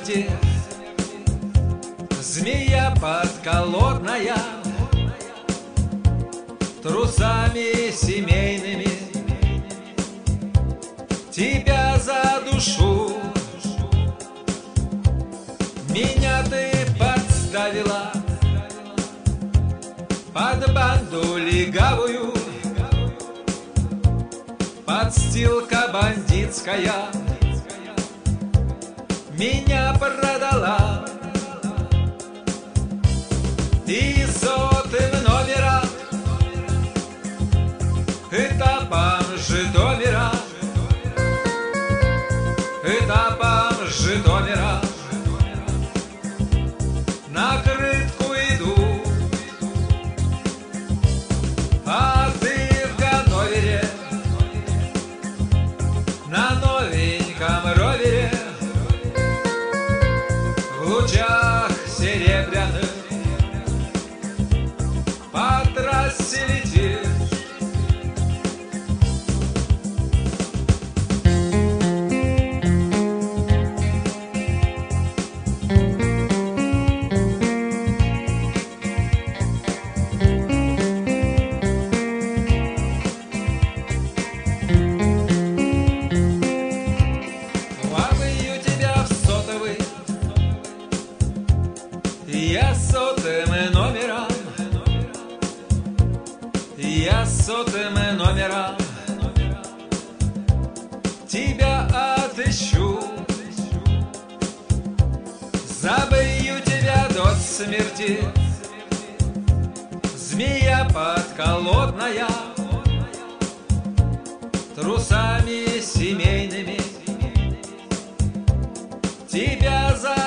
смерти, змея подколодная, трусами семейными тебя задушу. Меня ты подставила под банду легавую, подстилка бандитская меня продала. И сотым номером этапом Житомира, этапом Житомира на крытку иду, а ты в Ганновере на новеньком ровере в лучах серебряных по трассе летишь. Лапаю тебя в сотовый, я сотым номером, я сотым номером тебя отыщу. Забью тебя до смерти, змея подколодная, трусами семейными тебя за